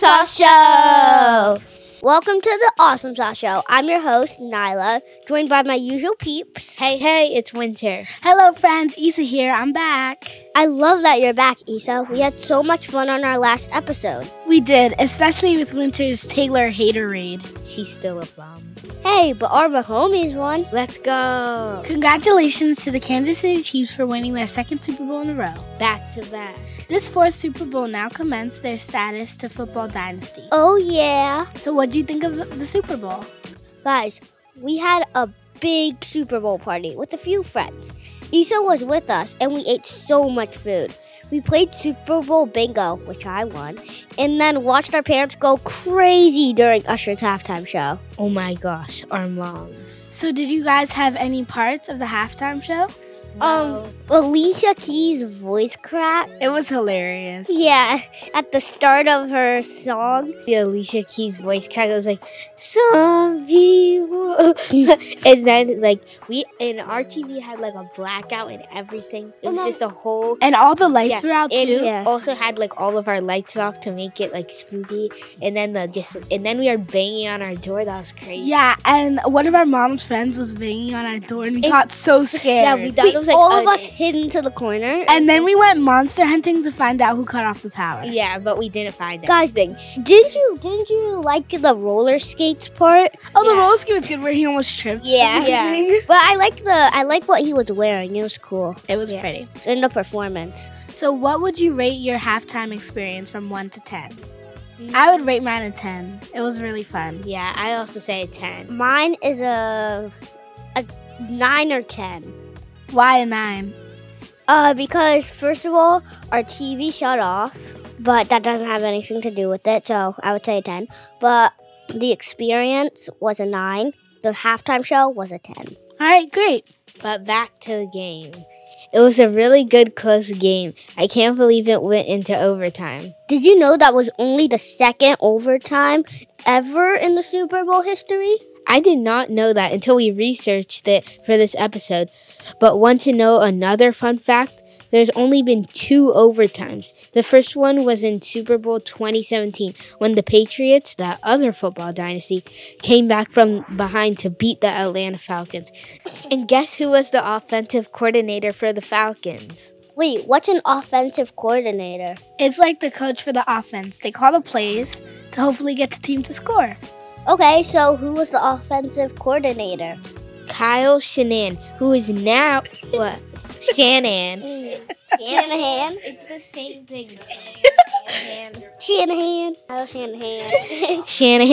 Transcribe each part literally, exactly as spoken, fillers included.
Sauce Show! Welcome to the Awesome Sauce Show. I'm your host, Nyla, joined by my usual peeps. Hey, hey, it's Winter. Hello, friends. Issa here. I'm back. I love that you're back, Issa. We had so much fun on our last episode. We did, especially with Winter's Taylor haterade. She's still a bum. Hey, but our Mahomes won. Let's go. Congratulations to the Kansas City Chiefs for winning their second Super Bowl in a row. Back to back. This fourth Super Bowl now cements their status to football dynasty. Oh, yeah. So what do you think of the Super Bowl? Guys, we had a big Super Bowl party with a few friends. Issa was with us, and we ate so much food. We played Super Bowl bingo, which I won, and then watched our parents go crazy during Usher's halftime show. Oh my gosh, our moms. So did you guys have any parts of the halftime show? Um, Alicia Keys' voice crack. It was hilarious. Yeah, at the start of her song. The Alicia Keys voice crack was like, some people. And then, like, we, in our T V had, like, a blackout and everything. It was Uh-huh. just a whole. And all the lights Yeah, were out, and too. we Yeah. also had, like, all of our lights off to make it, like, spooky. And then the just, and then we were banging on our door. That was crazy. Yeah, and one of our mom's friends was banging on our door, and we It- got so scared. Yeah, we thought We, it was like all a- of us hid into the corner. And then we went monster hunting to find out who cut off the power. Yeah, but we didn't find it. Guys, didn't you didn't you like the roller skates part? Oh, the Yeah. roller skate was good where he almost tripped. Yeah. Yeah. But I like the I like what he was wearing. It was cool. It was Yeah. pretty. In the performance. So what would you rate your halftime experience from one to ten? I would rate mine a ten. It was really fun. Yeah, I also say a ten. Mine is a a nine or ten. Why a nine? Uh, because first of all, our T V shut off, but that doesn't have anything to do with it, so I would say a ten. But the experience was a nine. The halftime show was a ten. All right, great. But back to the game. It was a really good close game. I can't believe it went into overtime. Did you know that was only the second overtime ever in the Super Bowl history? I did not know that until we researched it for this episode. But want to know another fun fact? There's only been two overtimes. The first one was in Super Bowl twenty seventeen when the Patriots, that other football dynasty, came back from behind to beat the Atlanta Falcons. And guess who was the offensive coordinator for the Falcons? Wait, what's an offensive coordinator? It's like the coach for the offense. They call the plays to hopefully get the team to score. Okay, so who was the offensive coordinator? Kyle Shanahan, who is now what? Shanahan. Shanahan. It's the same thing. Shanahan. Shanahan. Kyle Shanahan.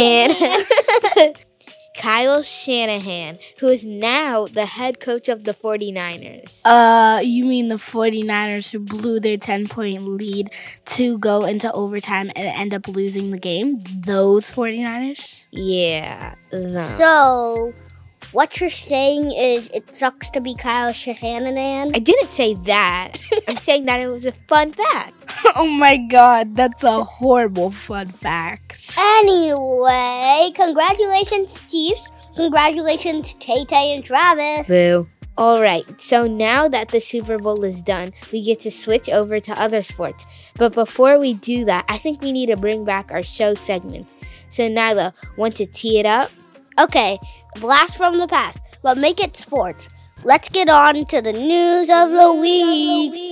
Shanahan. Kyle Shanahan, who is now the head coach of the forty-niners. Uh, you mean the forty-niners who blew their ten-point lead to go into overtime and end up losing the game? Those forty-niners? Yeah. them. So, what you're saying is it sucks to be Kyle Shanahan? I didn't say that. I'm saying that it was a fun fact. Oh my god, that's a horrible fun fact. Anyway, congratulations, Chiefs. Congratulations, Tay-Tay and Travis. Boo. All right, so now that the Super Bowl is done, we get to switch over to other sports. But before we do that, I think we need to bring back our show segments. So Nyla, want to tee it up? Okay, blast from the past, but make it sports. Let's get on to the news of the week.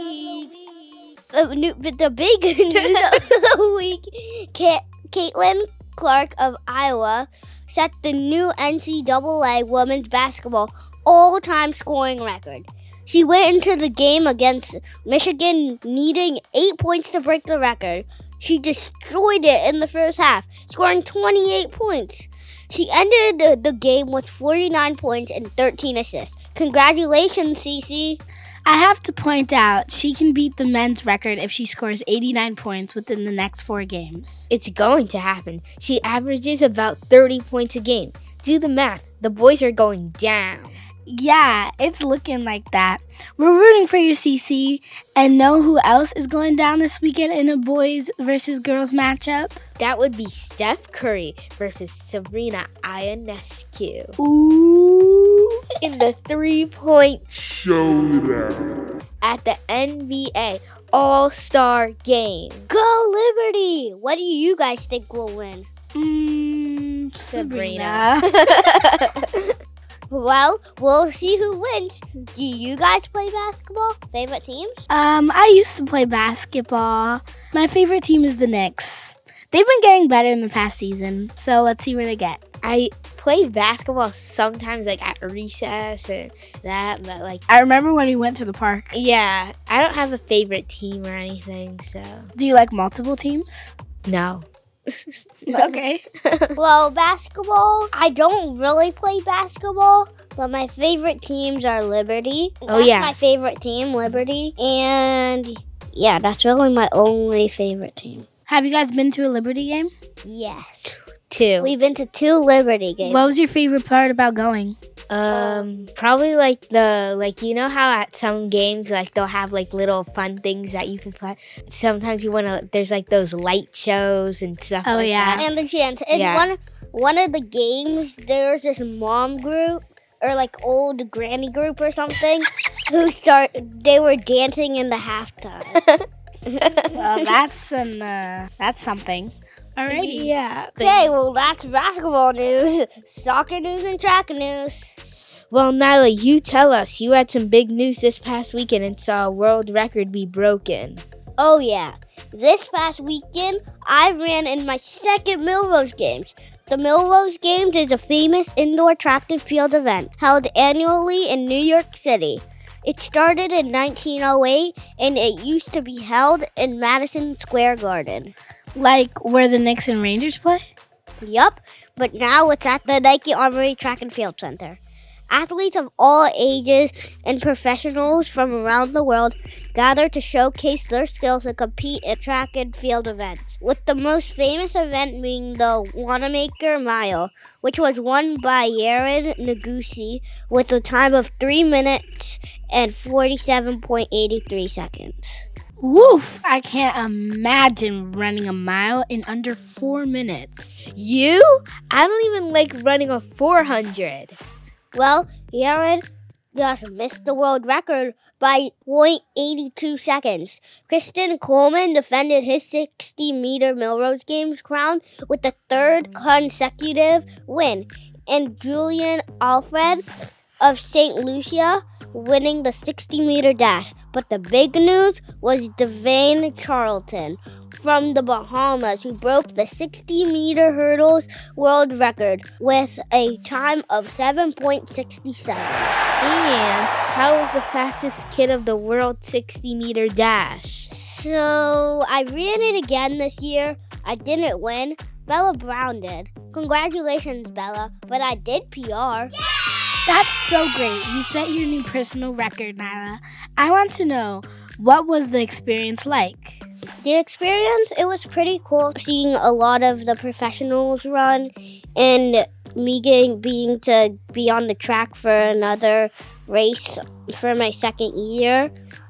The, new, the big news of the week, Ka- Caitlin Clark of Iowa set the new N C double A women's basketball all-time scoring record. She went into the game against Michigan needing eight points to break the record. She destroyed it in the first half, scoring twenty-eight points. She ended the, the game with forty-nine points and thirteen assists. Congratulations, Cece. I have to point out, she can beat the men's record if she scores eighty-nine points within the next four games. It's going to happen. She averages about thirty points a game. Do the math. The boys are going down. Yeah, it's looking like that. We're rooting for you, C C. And know who else is going down this weekend in a boys versus girls matchup? That would be Steph Curry versus Sabrina Ionescu Ooh. in the three-point Showdown. at the N B A All-Star Game. Go Liberty. What do you guys think will win? Mm, Sabrina. Sabrina. Well, we'll see who wins. Do you guys play basketball? Favorite teams? um, I used to play basketball. My favorite team is the Knicks. They've been getting better in the past season, so let's see where they get. I play basketball sometimes, like at recess and that, but like, I remember when we went to the park. yeah, I don't have a favorite team or anything, so Do you like multiple teams? no. Okay. Well, basketball, I don't really play basketball, but my favorite teams are Liberty. Oh, That's yeah. my favorite team, Liberty. And yeah, that's really my only favorite team. Have you guys been to a Liberty game? Yes. Two. We've been to two Liberty games. What was your favorite part about going? Um, probably like the, like, you know how at some games, like, they'll have, like, little fun things that you can play. Sometimes you want to, there's, like, those light shows and stuff Oh, like yeah. that. And the chance. In Yeah. one, one of the games, there's this mom group, or like old granny group or something, who start, they were dancing in the halftime. Well, that's an uh, that's something. Alrighty. Yeah. Okay, well, that's basketball news, soccer news, and track news. Well, Nyla, you tell us. You had some big news this past weekend and saw a world record be broken. Oh, yeah. This past weekend, I ran in my second Milrose Games. The Milrose Games is a famous indoor track and field event held annually in New York City. It started in nineteen oh eight, and it used to be held in Madison Square Garden. Like where the Knicks and Rangers play? Yup, but now it's at the Nike Armory Track and Field Center. Athletes of all ages and professionals from around the world gather to showcase their skills and compete in track and field events, with the most famous event being the Wanamaker Mile, which was won by Yared Nuguse with a time of three minutes and forty-seven point eight three seconds. Woof! I can't imagine running a mile in under four minutes. You? I don't even like running a four hundred. Well, Yared just missed the world record by zero point eight two seconds. Kristen Coleman defended his sixty-meter Milrose Games crown with the third consecutive win, and Julian Alfred of Saint Lucia winning the sixty-meter dash. But the big news was Devane Charlton from the Bahamas, who broke the sixty-meter hurdles world record with a time of seven point six seven. And how was the fastest kid of the world sixty-meter dash? So I ran it again this year. I didn't win. Bella Brown did. Congratulations, Bella. But I did P R. That's so great. You set your new personal record, Nyla. I want to know, what was the experience like? The experience, it was pretty cool seeing a lot of the professionals run and me getting being to be on the track for another race for my second year.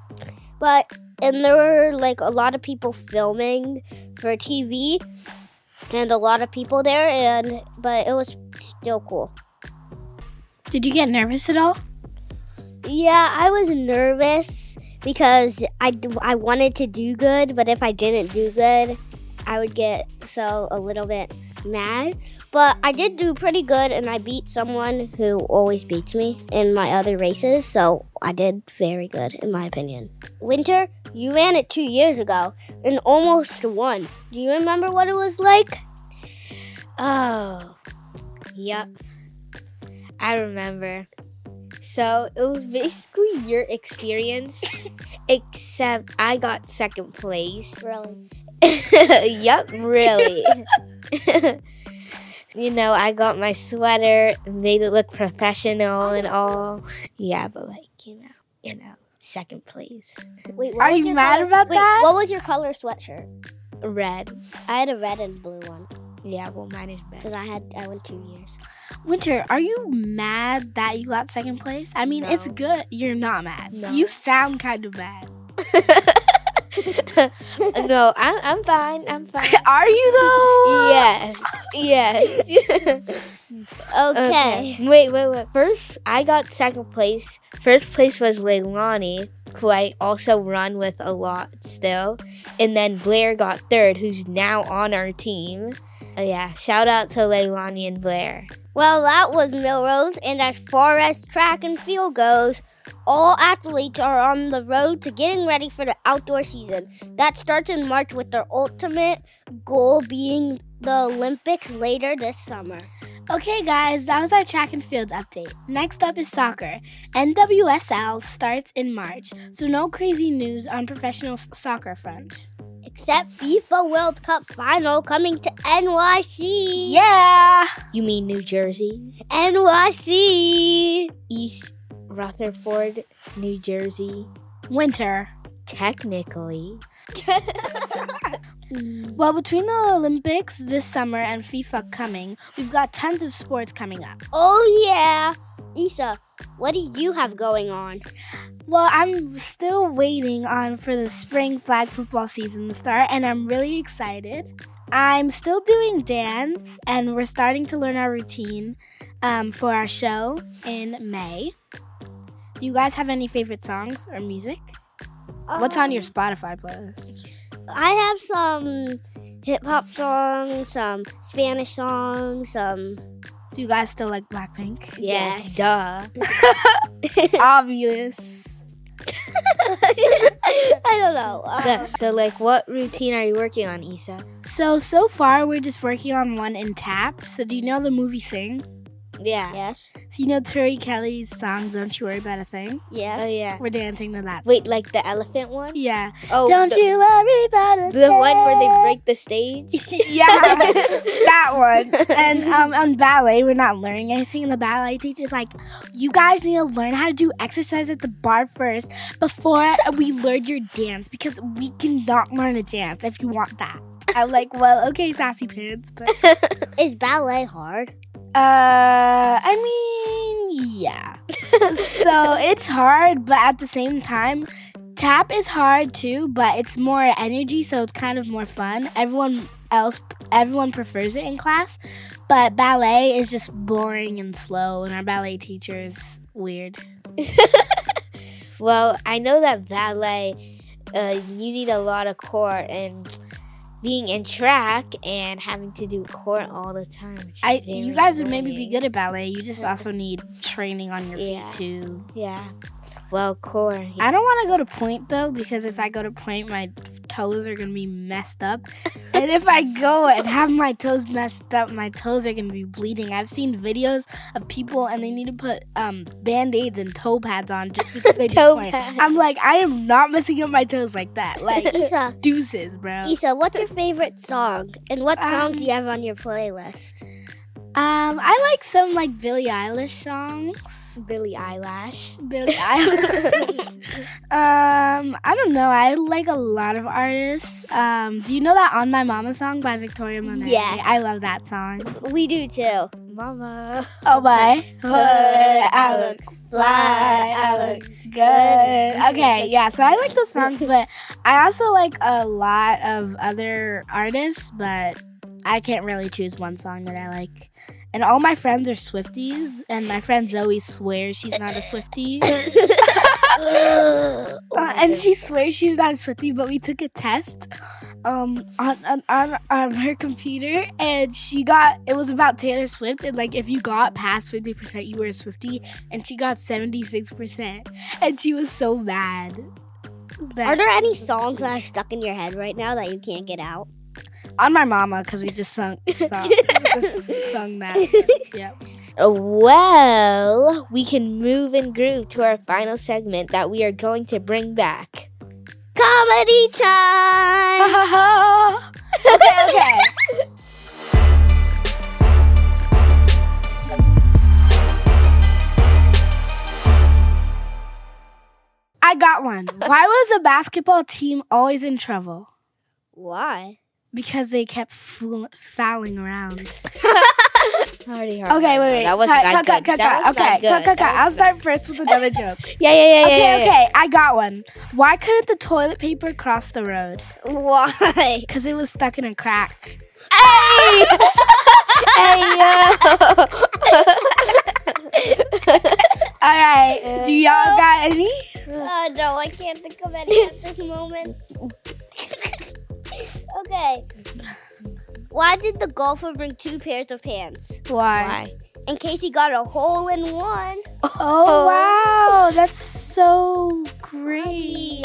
But and there were like a lot of people filming for T V and a lot of people there, and but it was still cool. Did you get nervous at all? Yeah, I was nervous because I, I wanted to do good, but if I didn't do good, I would get so a little bit mad. But I did do pretty good, and I beat someone who always beats me in my other races, so I did very good, in my opinion. Winter, you ran it two years ago and almost won. Do you remember what it was like? Oh, yep. I remember. So it was basically your experience, except I got second place. Really? Yep, really. You know, I got my sweater, made it look professional and all. Yeah, but like, you know, you know, second place. Wait, what Are was you your mad color? about Wait, that? What was your color sweatshirt? Red. I had a red and blue one Yeah, well, mine is because red. I had I went two years. Winter, are you mad that you got second place? I mean, No. it's good. You're not mad. No. You sound kind of mad. No, I'm I'm fine. I'm fine. Are you though? Yes. Yes. Okay. Wait, wait, wait. First, I got second place. First place was Leilani. who I also run with a lot still. And then Blair got third, who's now on our team. Oh, yeah. Shout out to Leilani and Blair. Well, that was Milrose, and as far as track and field goes, all athletes are on the road to getting ready for the outdoor season. That starts in March with their ultimate goal being the Olympics later this summer. Okay, guys, that was our track and field update. Next up is soccer. N W S L starts in March, so no crazy news on professional s- soccer front. Except FIFA World Cup final coming to N Y C. Yeah! You mean New Jersey? N Y C. East Rutherford, New Jersey. Winter. Technically. Well, between the Olympics this summer and FIFA coming, we've got tons of sports coming up. Oh, yeah. Isa, what do you have going on? Well, I'm still waiting on for the spring flag football season to start, and I'm really excited. I'm still doing dance, and we're starting to learn our routine um, for our show in May. Do you guys have any favorite songs or music? What's on your Spotify playlist? I have some hip-hop songs, some Spanish songs, some... Do you guys still like Blackpink? Yes, duh. Obvious. I don't know. Uh, So, so, like, what routine are you working on, Isa? So, so far, we're just working on one in tap. So, do you know the movie Sing? Yeah. yes, So, you know Tori Kelly's song, Don't You Worry About a Thing? yes. Oh, yeah. We're dancing to that. Wait, like the elephant one? Yeah. Oh, Don't the, you worry about a the one where they thing. break the stage? Yeah, that one. And um, on ballet, we're not learning anything. And the ballet teacher's like, you guys need to learn how to do exercise at the bar first before we learn your dance, because we cannot learn a dance if you want that. I'm like, well, okay, sassy pants, but Is ballet hard? uh, I mean, yeah. So it's hard, but at the same time, tap is hard too, but it's more energy, so it's kind of more fun. Everyone else, everyone prefers it in class, but ballet is just boring and slow, and our ballet teacher is weird. Well, I know that ballet, uh, you need a lot of core, and being in track and having to do core all the time. which is I, very you guys would maybe be annoying. good at ballet. You just also need training on your Yeah. feet too. Yeah. Well, core. I don't want to go to point though, because if I go to point, my toes are gonna be messed up. And if I go and have my toes messed up, my toes are gonna be bleeding. I've seen videos of people and they need to put um, band-aids and toe pads on just because they do Toe point. pads. I'm like, I am not messing up my toes like that. Like Isa, deuces, bro. Isa, what's your favorite song? And what Um, songs do you have on your playlist? Um, I like some like Billie Eilish songs. Billie Eyelash. Billie Eilish. um, I don't know. I like a lot of artists. Um, do you know that "On My Mama" song by Victoria Monet? Yeah. I love that song. We do too. Mama. Oh my, I look fly, I look good. Okay, yeah. So I like those songs, but I also like a lot of other artists, but I can't really choose one song that I like. And all my friends are Swifties, and my friend Zoe swears she's not a Swiftie. Uh, and she swears she's not a Swiftie, but we took a test um, on, on, on, on her computer, and she got, it was about Taylor Swift, and like if you got past fifty percent, you were a Swiftie, and she got seventy-six percent, and she was so mad. that- Are there any songs that are stuck in your head right now that you can't get out? On My Mama, because we just sung, sung, just sung that. Yep. Well, we can move and groove to our final segment that we are going to bring back. Comedy time! okay, okay. I got one. Why was the basketball team always in trouble? Why? Because they kept fool- fouling around. Already heard Okay, that. wait, wait. That wasn't cut, that cut, good. cut, cut, That cut. was not Okay, good. cut, cut, That cut. I'll was start first with another joke. Yeah, yeah, yeah, Okay, yeah, yeah. okay. I got one. Why couldn't the toilet paper cross the road? Why? Because it was stuck in a crack. Hey! Hey, yo! All right. Do y'all got any? Uh, Uh, no, I can't think of any at this moment. Okay. Why did the golfer bring two pairs of pants? Why? Why? In case he got a hole in one. Oh, wow. That's so great.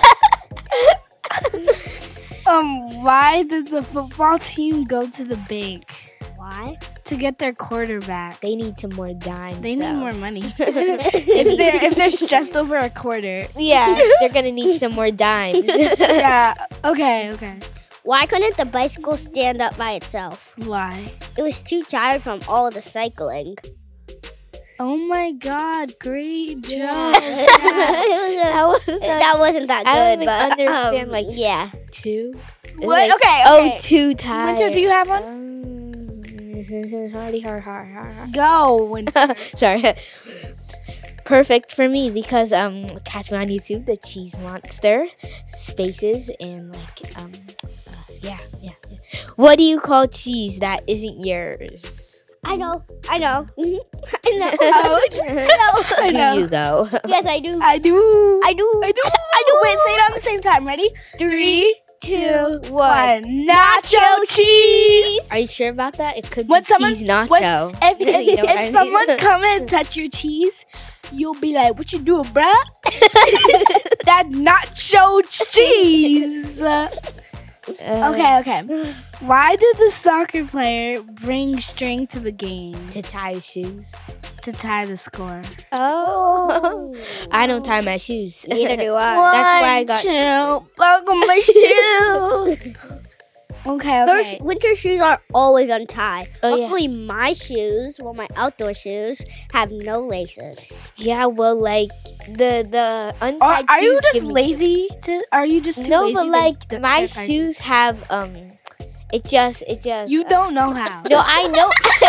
um, why did the football team go to the bank? Why? To get their quarterback. They need some more dimes. They need though. more money. if they're if they're stressed over a quarter. Yeah, they're gonna need some more dimes. Yeah. Okay, okay. Why couldn't the bicycle stand up by itself? Why? It was too tired from all the cycling. Oh my god, great job. that, wasn't that wasn't that I don't good, even but understand, um, like, yeah. Two? It's What? like, Okay, oh, okay. too tired. Winter, do you have one? Um, hardy, har, har, har, har. Go, Winter. Sorry. Perfect for me because um, catch me on YouTube, the Cheese Monster, spaces and like um, uh, yeah, yeah, yeah. What do you call cheese that isn't yours? I know. I know. Mhm. I know. Oh, I Do know. you though? Yes, I do. I do. I do. I do. I do. Wait, say it on the same time. Ready? Three, two, one. one. Nacho cheese. Are you sure about that? It could When be someone- cheese when- nacho. If, You if, know what I if mean? someone come and touch your cheese, you'll be like, "What you doing, bruh?" That nacho cheese. Uh, Okay, okay. Why did the soccer player bring string to the game? To tie his shoes. To tie the score. Oh. I don't tie my shoes. Neither do I. That's why I got- One, two, buckle my shoes. Okay, Her okay. sh- winter shoes are always untied. Oh, yeah. Hopefully my shoes, well my outdoor shoes, have no laces. Yeah, well, like the the Are, untied are you shoes just give me- lazy? To Are you just too No, lazy? but to like d- my get tired? shoes have um, it just it just. You uh, don't know how. No, I know.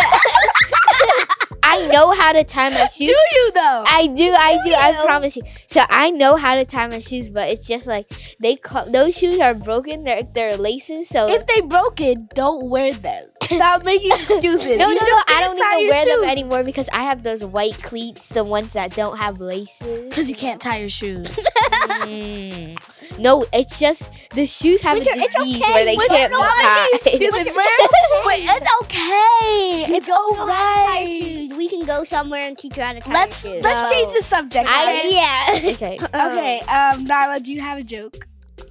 I know how to tie my shoes. Do you though? I do, I do, I you? promise you. So I know how to tie my shoes, but it's just like they call, those shoes are broken. They're they're laces. So If they broke it, don't wear them. Stop making excuses. no, You no, no, just I didn't don't tie even your wear them shoes. anymore because I have those white cleats, the ones that don't have laces. Cause you can't tie your shoes. Mm. No, it's just the shoes have Winter, a it's disease okay. where they Winter, can't be no, I tied. Is it real? Wait, it's okay. It's Tie alright. shoes. We can go somewhere and teach you how to tie Let's shoes. let's No. change the subject. I, okay? yeah. Okay. Okay, um, Nyla, do you have a joke?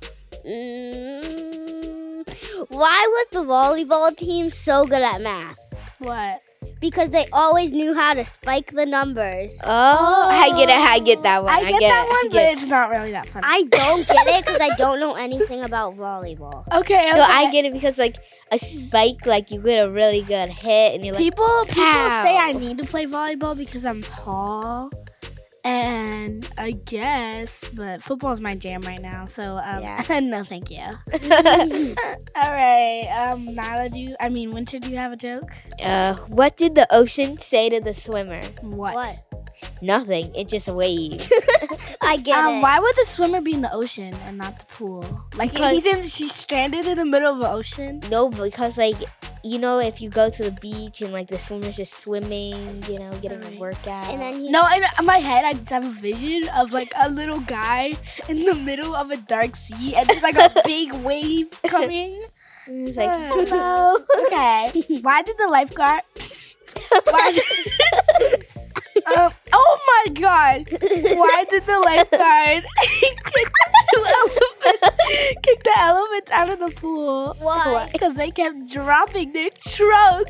Mm, why was the volleyball team so good at math? What? Because they always knew how to spike the numbers. Oh, I get it. I get that one. I get get that it, one, I but get it. it's not really that funny. I don't get it because I don't know anything about volleyball. Okay, okay. No, I get it because like a spike, like you get a really good hit, and you're like, People people Pow. say I need to play volleyball because I'm tall, and I guess, but football's my jam right now. So um, Yeah. no, thank you. All right, um, Nyla, do you? I mean, Winter, do you have a joke? uh, what did the ocean say to the swimmer? What? What? Nothing. It's just a wave. I get Um, it. why would the swimmer be in the ocean and not the pool? Like Because- he's in, she's stranded in the middle of the ocean. No, because like you know, if you go to the beach and like the swimmer's just swimming, you know, getting a Right. workout. And then he, No, in my head, I just have a vision of like a little guy in the middle of a dark sea, and there's like a big wave coming. And it's like, Yeah. hello. Okay, why did the lifeguard? Why did, um, oh my god! Why did the lifeguard kick the elephants, kick the elephants out of the pool? Why? Because they kept dropping their trunk.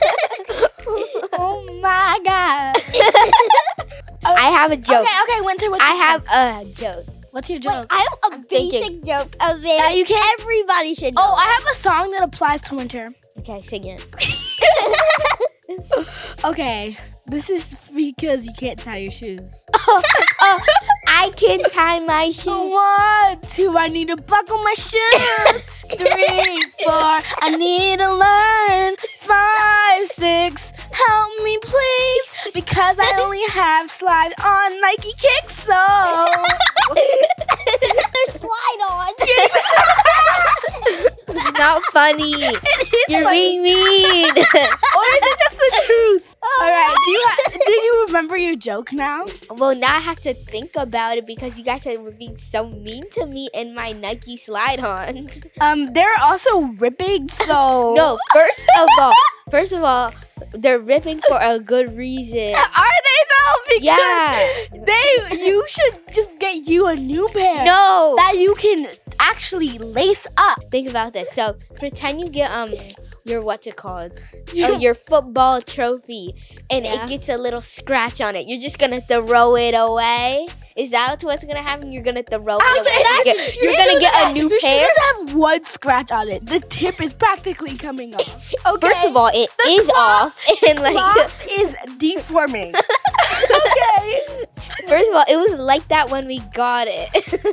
Oh my god! I have a joke. Okay, okay, Winter. What's I your have joke? a joke. What's your Wait, joke? I have a I'm basic thinking. joke of it. Yeah, you can't- Everybody should know. Oh, I have a song that applies to Winter. Okay, sing it. Okay, this is because you can't tie your shoes. oh, I can tie my shoes. One, two, I need to buckle my shoes. Three, four, I need to learn. Five, six, help me please, because I only have slide on Nike kicks. So There's slide on. It's not funny. You're being mean. or is it just the truth? All right, do you ha- did you remember your joke now? Well, now I have to think about it because you guys were being so mean to me in my Nike slide-ons. Um, they're also ripping, so... No, first of all, first of all, they're ripping for a good reason. Are they though? Because Yeah. they, you should just get you a new pair. No. That you can actually lace up. Think about this. So pretend you get um your what's it called? You- Oh, your football trophy, and Yeah. it gets a little scratch on it. You're just gonna throw it away. Is that what's gonna happen? You're gonna throw it away. Actually, You get- You're gonna get a new you pair. should just have one scratch on it. The tip is practically coming off. Okay. First of all, it The is cloth- off, and like Cloth is deforming. Okay. first of all, it was like that when we got it.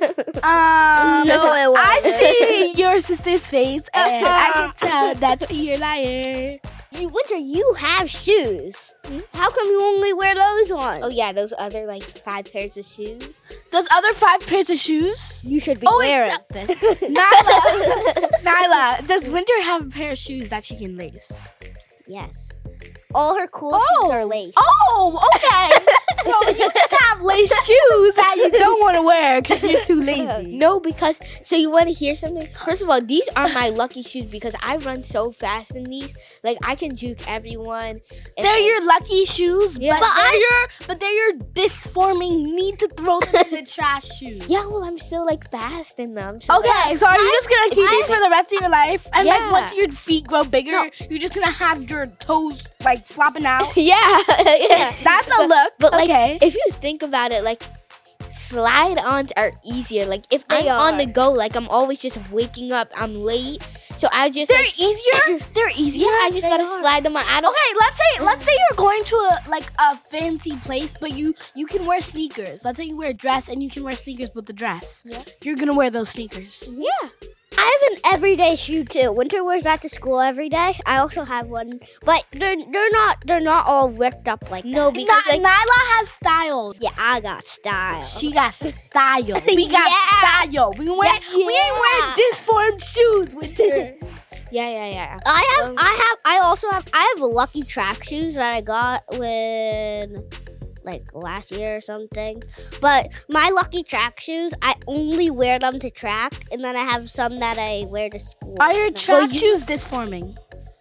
Um, No, it I wasn't. see your sister's face, and I can tell that you're a liar. You, Winter, you have shoes. How come you only wear those ones? Oh yeah, those other like five pairs of shoes. Those other five pairs of shoes? You should be Oh, wait, wearing so- this. Nyla, Nyla, does Winter have a pair of shoes that she can lace? Yes. All her cool Oh. shoes are laced. Oh, okay. So you just have lace shoes that you don't want to wear because you're too lazy. No, because so you want to hear something? First of all, these are my lucky shoes because I run so fast in these. Like I can juke everyone. and They're then- your lucky shoes, Yeah. but, But they're your but they're your disforming need to throw them in the trash shoes. Yeah, well, I'm still like fast in them. So Okay, so are you just gonna keep I- these for the rest of your life? And Yeah. like once your feet grow bigger, No. you're just gonna have your toes like flopping out. yeah, yeah. That's a But- look. But like, okay. if you think about it, like slide-ons are easier. Like if They I'm on are. the go, like I'm always just waking up, I'm late, so I just They're like, easier. They're easier. yeah, I just They gotta are. slide them on. I don't. Okay, let's say let's say you're going to a like a fancy place, but you you can wear sneakers. Let's say you wear a dress and you can wear sneakers with the dress. Yeah. You're gonna wear those sneakers. Yeah. I have an everyday shoe too. Winter wears that to school every day. I also have one, but they're they're not they're not all ripped up like No, that. because Ny- like Nyla has styles. Yeah, I got style. She got style. We got Yeah. style. We wear Yeah. we ain't wearing disformed shoes with her. yeah, yeah, yeah. I have Um, I have I also have I have lucky track shoes that I got when like last year or something. But my lucky track shoes, I only wear them to track, and then I have some that I wear to school. Are your And then- track shoes disforming?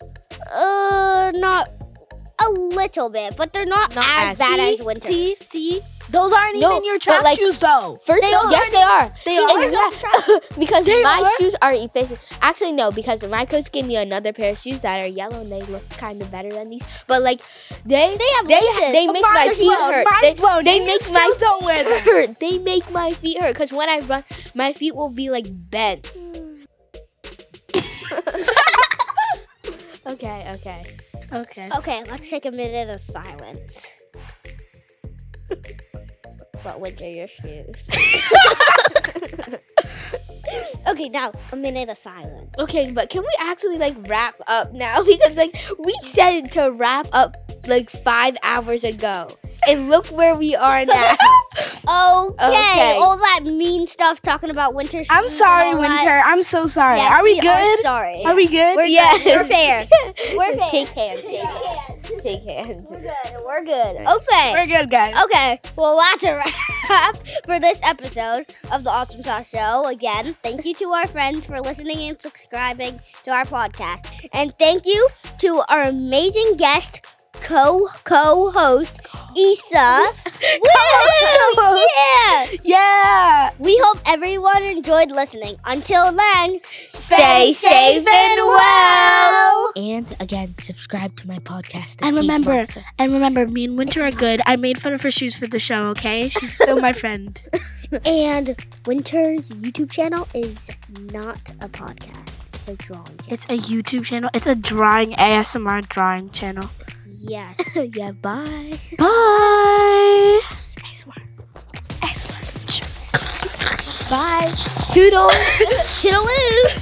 Uh, not a little bit, but they're not, Not as as- bad see, as winter. See, see, those aren't No, even your but, track like, shoes though. First, They of- are- yes, they are. They And are? yeah, because They my are? shoes are efficient. Actually, no, because my coach gave me another pair of shoes that are yellow and they look kind of better than these. But like, they They have they laces. they make Mine my as feet well, hurt. mine They, as well. they You make still my don't wear them. hurt. They make my feet hurt because when I run, my feet will be like bent. okay, okay. Okay. Okay, let's take a minute of silence. But winter your shoes. Okay, now a minute of silence. Okay, but can we actually like wrap up now? Because like we said to wrap up like five hours ago, and look where we are now. Okay, Okay. all that mean stuff talking about winter shoes. I'm sorry, and all that. Winter. I'm so sorry. Yes, are we Are good? sorry. Are we good? We're Yes. good. We're fair. We're fair. Shake hands. Shake hands. Shake hands. We're good. We're good. Okay. We're good, guys. Okay, well, that's a wrap for this episode of the Awesome Sauce Show. Again, thank you to our friends for listening and subscribing to our podcast. And thank you to our amazing guest, co co host, Issa. Woo! Yeah! Yeah. We hope everyone enjoyed listening. Until then, Stay safe and well. And again, subscribe to my podcast. The And Teeth remember, Monster. and remember, me and Winter are good. I made fun of her shoes for the show, okay? She's still my friend. And Winter's YouTube channel is not a podcast. It's a drawing channel. It's a YouTube channel. It's a drawing A S M R drawing channel. Yes. yeah, bye. Bye. A S M R. A S M R. Bye. Toodles. Toodaloo.